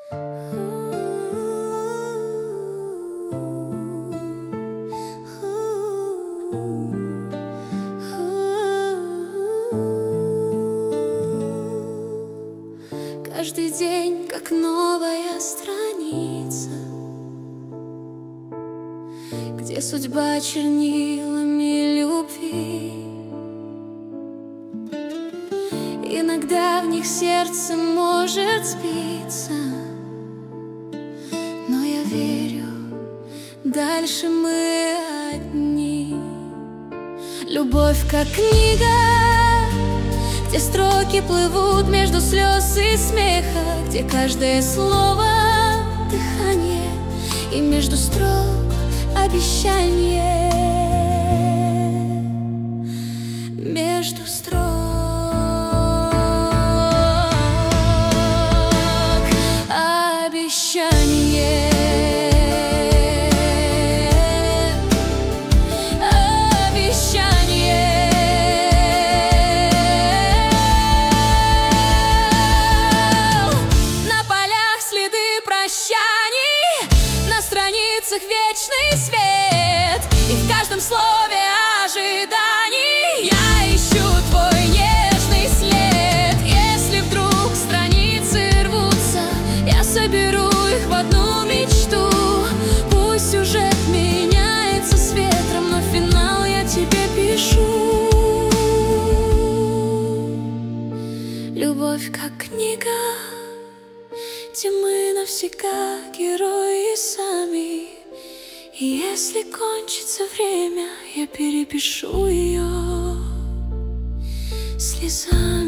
Каждый день как новая страница, где судьба чернилами любви. Иногда в них сердце может сбиться, но я верю, дальше мы одни. Любовь как книга, где строки плывут между слез и смеха, где каждое слово — дыхание, и между строк — обещание. Между строк — обещание. На страницах вечный свет, и в каждом слове ожиданий я ищу твой нежный след. Если вдруг страницы рвутся, я соберу их в одну мечту. Пусть сюжет меняется с ветром, но финал я тебе пишу. Любовь как книга, где мы навсегда герои сами. И если кончится время, я перепишу ее слезами.